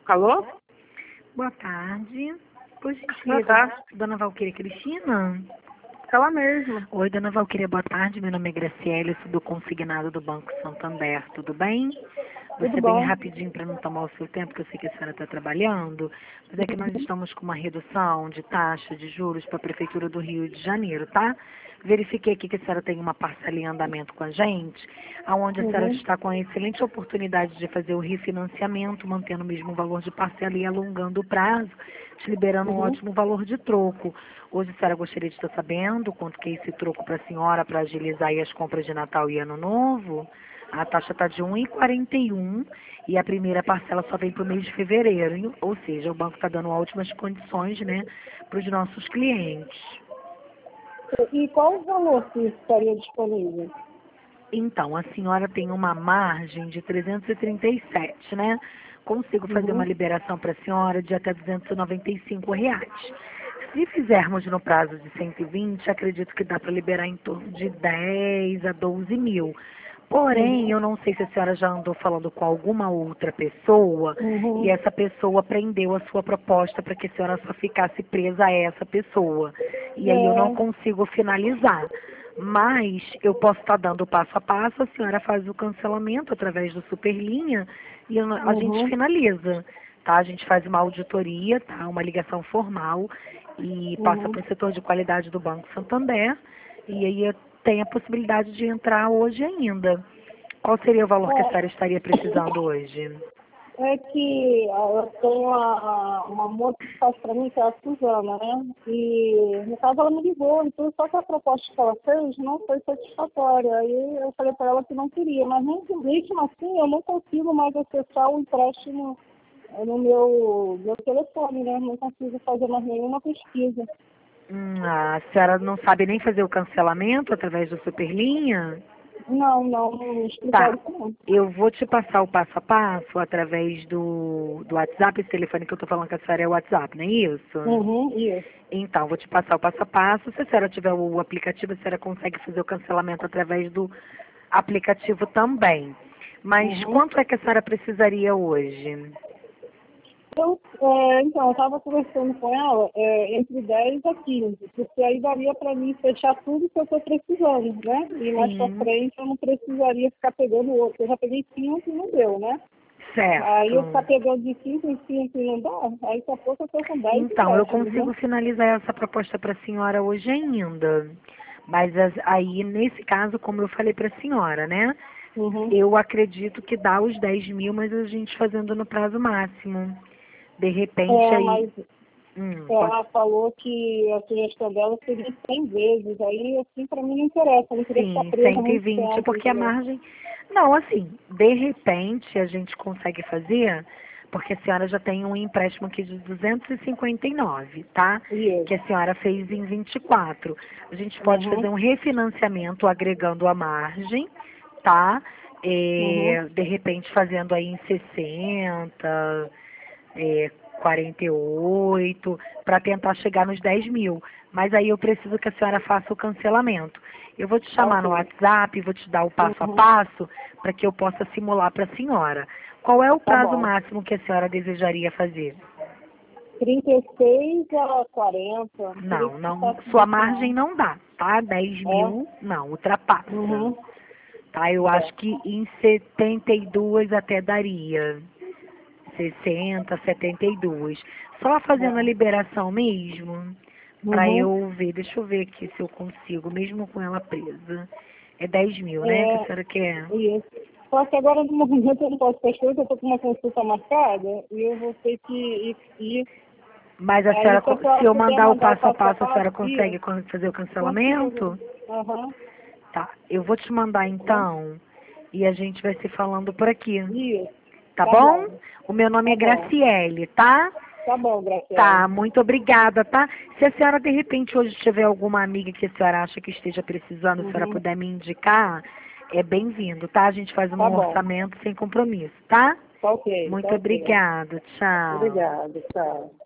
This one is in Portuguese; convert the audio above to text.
Alô? Boa tarde. Por Boa gentileza, tarde. dona Valquíria Cristina? Ela mesma. Oi, dona Valquíria, boa tarde. Meu nome é Graciela, eu sou do consignado do Banco Santander. Tudo bem? Vou Tudo ser bem bom? rapidinho para não tomar o seu tempo, porque eu sei que a senhora está trabalhando. Mas é que nós estamos com uma redução de taxa de juros para a Prefeitura do Rio de Janeiro, tá? Verifiquei aqui que a senhora tem uma parcela em andamento com a gente, aonde a senhora Uhum. está com a excelente oportunidade de fazer o refinanciamento, mantendo o mesmo valor de parcela e alongando o prazo, te liberando um Uhum. ótimo valor de troco. Hoje a senhora gostaria de estar sabendo quanto que é esse troco para a senhora para agilizar aí as compras de Natal e Ano Novo? A taxa está de 1,41 e a primeira parcela só vem para o mês de fevereiro, ou seja, o banco está dando ótimas condições, né, para os nossos clientes. E qual o valor que estaria disponível? Então, a senhora tem uma margem de 337, né? Consigo fazer uma Uhum. liberação para a senhora de até R$ 295. Se fizermos no prazo de 120, acredito que dá para liberar em torno de 10 a 12 mil. Porém, Uhum. eu não sei se a senhora já andou falando com alguma outra pessoa e Uhum. essa pessoa prendeu a sua proposta para que a senhora só ficasse presa a essa pessoa. E aí eu não É. consigo finalizar. Mas eu posso estar dando passo a passo, a senhora faz o cancelamento através do Superlinha e a gente Uhum. finaliza, tá? A gente faz uma auditoria, tá? Uma ligação formal e passa Uhum. para o setor de qualidade do Banco Santander e aí tem a possibilidade de entrar hoje ainda. Qual seria o valor que a senhora estaria precisando hoje? É que eu tenho uma moça que faz para mim, que é a Suzana, né? E no caso ela me ligou, então só que a proposta que ela fez não foi satisfatória. Aí eu falei para ela que não queria, mas mesmo assim eu não consigo mais acessar o empréstimo no meu telefone, né? Não consigo fazer mais nenhuma pesquisa. A senhora não sabe nem fazer o cancelamento através do Superlinha? Não explicaram Tá. isso não. Eu vou te passar o passo a passo através do WhatsApp. Esse telefone que eu tô falando com a senhora é o WhatsApp, não é isso? Uhum, isso. Então, vou te passar o passo a passo. Se a senhora tiver o aplicativo, a senhora consegue fazer o cancelamento através do aplicativo também. Mas Uhum. quanto é que a senhora precisaria hoje? Então, eu estava conversando com ela entre 10 a 15, porque aí daria para mim fechar tudo que eu estou precisando, né? E mais para Sim, frente eu não precisaria ficar pegando outro. Eu já peguei 5 e não deu, né? Aí eu ficar certo. pegando de 5 em 5 e não dá, aí daqui a pouco eu estou com 10 Então, eu empréstimos, né? consigo finalizar essa proposta para a senhora hoje ainda. Mas aí, nesse caso, como eu falei para a senhora, né? Uhum. Eu acredito que dá os 10 mil, mas a gente fazendo no prazo máximo. De repente aí. Mas Pode. ela falou que a sugestão dela seria 100 vezes, aí assim para mim não interessa, eu não queria ficar Sim, presa cento e muito vinte tempo, porque a entendeu? margem. Não, assim, de repente a gente consegue fazer, porque a senhora já tem um empréstimo aqui de 259, tá? Isso. Que a senhora fez em 24. A gente pode Uhum. fazer um refinanciamento agregando a margem, tá? Uhum. De repente fazendo aí em 60, 48, para tentar chegar nos 10 mil. Mas aí eu preciso que a senhora faça o cancelamento. Eu vou te Tá chamar no ok. WhatsApp, vou te dar o passo a Uhum. passo para que eu possa simular para a senhora. Qual é o Tá prazo bom. máximo que a senhora desejaria fazer? 36 a 40, não queria Não, que não, ficasse sua muito margem não. não dá, tá? 10 É? mil, não, ultrapassa. Uhum. Tá? Eu É. acho que em 72 até daria. 60, 72. Só fazendo a É. liberação mesmo, para Uhum. eu ver. Deixa eu ver aqui se eu consigo, mesmo com ela presa. É 10 mil, né, que a É. senhora quer? Isso. Só que agora no momento eu não posso fechar, eu estou com uma consulta marcada e eu vou ter que ir. Mas a Aí senhora, se a se senhora eu puder mandar o mandar o passo a passo a passo, a senhora passo, consegue isso, fazer o consigo. cancelamento? Aham. Tá, eu vou te mandar Tá? então e a gente vai se falando por aqui, Isso. tá Tá bom? bom. O meu nome é Tá bom. Graciele, tá? Tá bom, Graciela. Tá, muito obrigada, tá? Se a senhora de repente hoje tiver alguma amiga que a senhora acha que esteja precisando, se a senhora Uhum. puder me indicar, é bem-vindo, tá? A gente faz Tá um bom. orçamento sem compromisso, tá? Tá ok, tá Muito ok. obrigada, tchau. Obrigada, tchau.